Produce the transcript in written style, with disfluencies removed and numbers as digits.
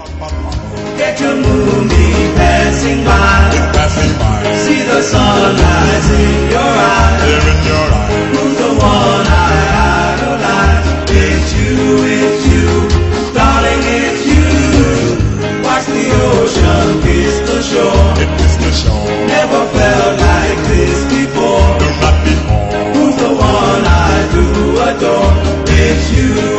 Get your moonbeam passing by. See the sunrise in your eyes. Who's the one I idolize? It's you, darling, it's you. Watch the ocean kiss the shore. Never felt like this before. Who's the one I do adore? It's you.